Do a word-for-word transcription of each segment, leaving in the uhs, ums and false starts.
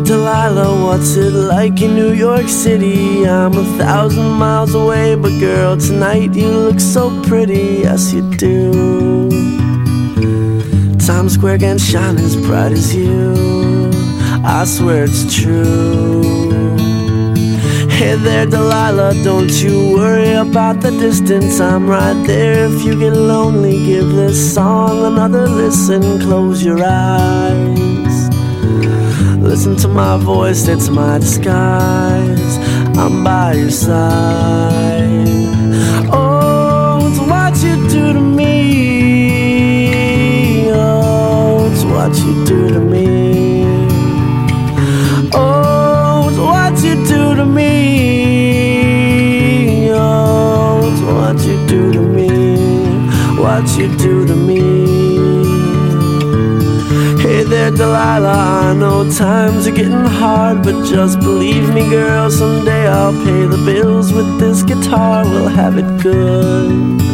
Delilah, what's it like in New York City? I'm a thousand miles away, but girl, tonight you look so pretty, yes you do. Times Square can shine as bright as you, I swear it's true. Hey there, Delilah, don't you worry about the distance, I'm right there. If you get lonely, give this song another listen. Close your eyes, listen to my voice, it's my disguise. I'm by your side. Oh, it's what you do to me. Oh, it's what you do to me. Oh, it's what you do to me. Oh, it's what you do to me. What you do to me. Hey there, Delilah, I know times are getting hard, but just believe me, girl, someday I'll pay the bills with this guitar. We'll have it good,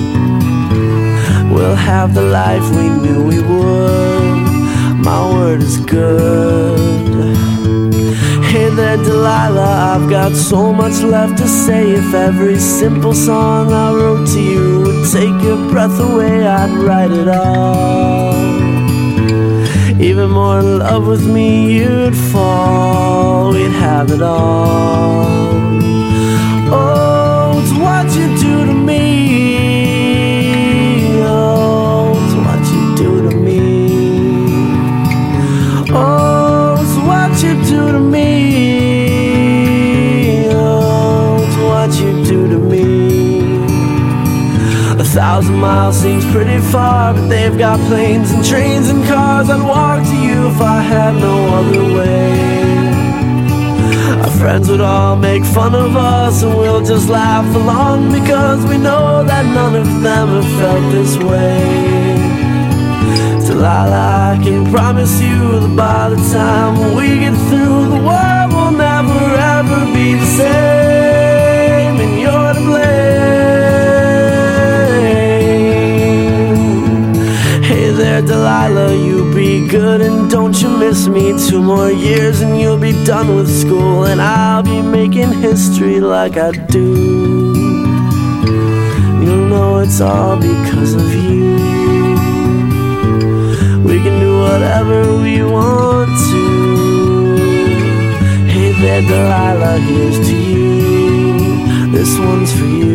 we'll have the life we knew we would. My word is good. Hey there, Delilah, I've got so much left to say. If every simple song I wrote to you would take your breath away, I'd write it all. Even more in love with me you'd fall, we'd have it all. Oh, it's what you do to me. Oh, it's what you do to me. Oh, it's what you do to me. Oh, it's what you do to me. A thousand miles seems pretty far, but they've got planes and trains and cars. I'd walk to you if I had no other way. Our friends would all make fun of us, and we'll just laugh along, because we know that none of them have felt this way. Delilah, I can promise you that by the time we get through, the world will never ever be the same, and you're to blame. Hey there, Delilah, you be good and don't you miss me. Two more years and you'll be done with school, and I'll be making history like I do. You'll know it's all because of you. We can do whatever we want to. Hey there, Delilah, here's to you. This one's for you.